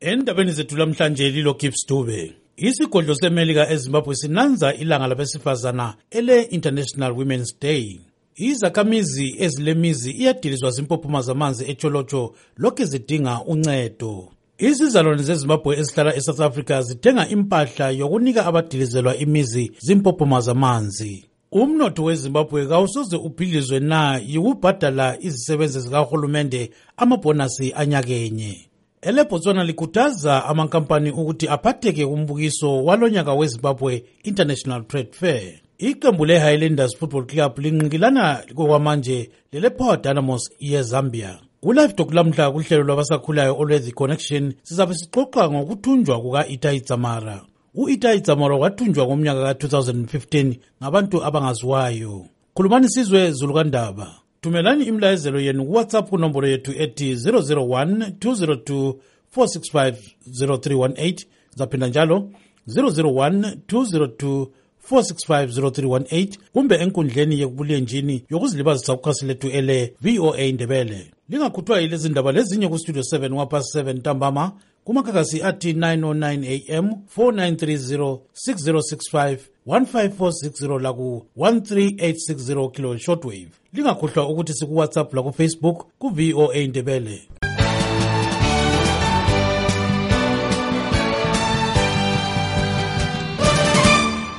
Endabeni zethu lamhlanje lilo Gibbs Dube. Isigodlo seMelika eZimbabwe sinanza ilanga labesifazana ele-International Women's Day. Izakhamizi ezilemizi iyadilizwa zimpophoma zamanzi eTsholotsho lokhu zidinga uncedo. Izizalwane zeZimbabwe ezihlala eSouth Africa zithenga impahla yokunika abadilizelwa imizi zimpophoma zamanzi. Umnotho weZimbabwe kawusoze uphilizwe na yikubhadala izisebenzi zikahulumende amabhonasi anyakenye. EleBotswana likhuthaza amankampani ukuthi aphatheke kumbukiso walonyaka weZimbabwe International Trade Fair. Iqembu leHighlanders Football Club linqikilana kwamanje lelePower Dynamos yeZambia. Kulive talk lamhla kuhlelo lwabasakhulayo olweThe Connection sizabe sixoxa ngokuthunjwa kuka-Itai Dzamara. U-Itai Dzamara wathunjwa ngomnyaka ka-2015 ngabantu abangaziwayo. Khulumani sizwe Zulukandaba. Tumelani imlayezelo yenu kuWhatsApp kunombolo yethu ethi 001-202-465-0318 zaphinda njalo 001-202-465-0318 kumbe enkundleni yekubulenjini yokuzilibazisa kukhasi lethu ele VOA Ndebele. Lingakhuthwa yilezi ndaba lezinye ku Studio 7 ngapha 7 ntambama kumakakasi athi 909 AM 4930 6065 15460 laku 13860 kilo shortwave. Lingakhuthwa ukuthi siku WhatsApp la ku Facebook ku VOA Ndebele.